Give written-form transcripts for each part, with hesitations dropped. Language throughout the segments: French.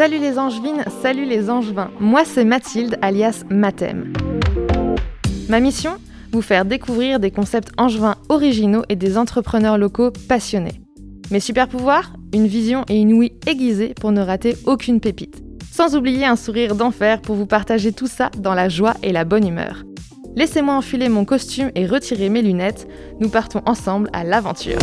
Salut les angevines, salut les angevins. Moi c'est Mathilde alias Mathem. Ma mission ? Vous faire découvrir des concepts angevins originaux et des entrepreneurs locaux passionnés. Mes super pouvoirs ? Une vision et une ouïe aiguisée pour ne rater aucune pépite. Sans oublier un sourire d'enfer pour vous partager tout ça dans la joie et la bonne humeur. Laissez-moi enfiler mon costume et retirer mes lunettes. Nous partons ensemble à l'aventure.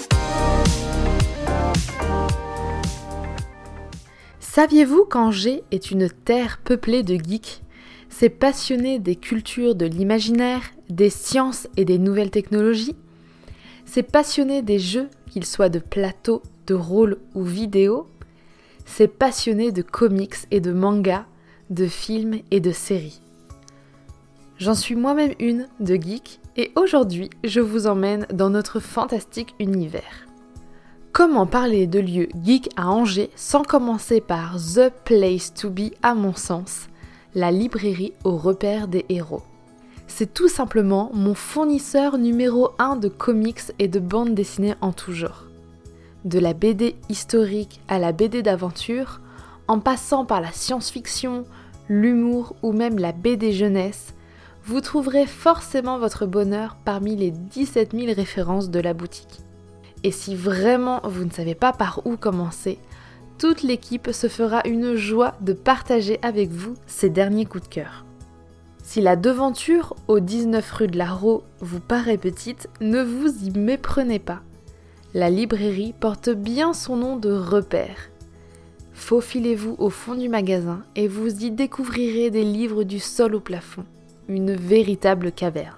Saviez-vous qu'Angers est une terre peuplée de geeks ? Ces passionnés des cultures de l'imaginaire, des sciences et des nouvelles technologies ? Ces passionnés des jeux, qu'ils soient de plateau, de rôle ou vidéo ? Ces passionnés de comics et de mangas, de films et de séries ? J'en suis moi-même une de geek et aujourd'hui je vous emmène dans notre fantastique univers. Comment parler de lieux geeks à Angers sans commencer par The Place to Be à mon sens, la librairie au repère des héros. C'est tout simplement mon fournisseur numéro 1 de comics et de bandes dessinées en tout genre. De la BD historique à la BD d'aventure, en passant par la science-fiction, l'humour ou même la BD jeunesse, vous trouverez forcément votre bonheur parmi les 17 000 références de la boutique. Et si vraiment vous ne savez pas par où commencer, toute l'équipe se fera une joie de partager avec vous ses derniers coups de cœur. Si la devanture au 19 rue de la Raux vous paraît petite, ne vous y méprenez pas. La librairie porte bien son nom de repère. Faufilez-vous au fond du magasin et vous y découvrirez des livres du sol au plafond, une véritable caverne.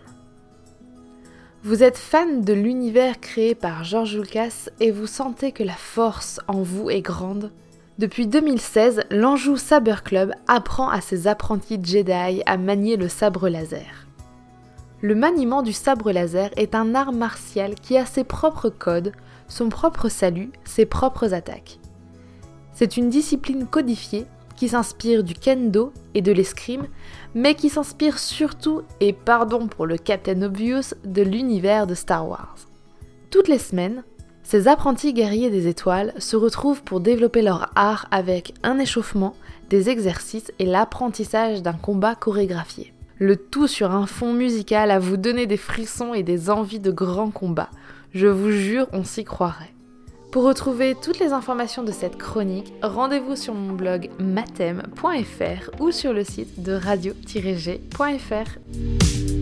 Vous êtes fan de l'univers créé par George Lucas et vous sentez que la force en vous est grande ? Depuis 2016, l'Anjou Saber Club apprend à ses apprentis Jedi à manier le sabre laser. Le maniement du sabre laser est un art martial qui a ses propres codes, son propre salut, ses propres attaques. C'est une discipline codifiée qui s'inspire du kendo et de l'escrime, mais qui s'inspire surtout, et pardon pour le Captain Obvious, de l'univers de Star Wars. Toutes les semaines, ces apprentis guerriers des étoiles se retrouvent pour développer leur art avec un échauffement, des exercices et l'apprentissage d'un combat chorégraphié. Le tout sur un fond musical à vous donner des frissons et des envies de grands combats. Je vous jure, on s'y croirait. Pour retrouver toutes les informations de cette chronique, rendez-vous sur mon blog mathem.fr ou sur le site de radio-g.fr.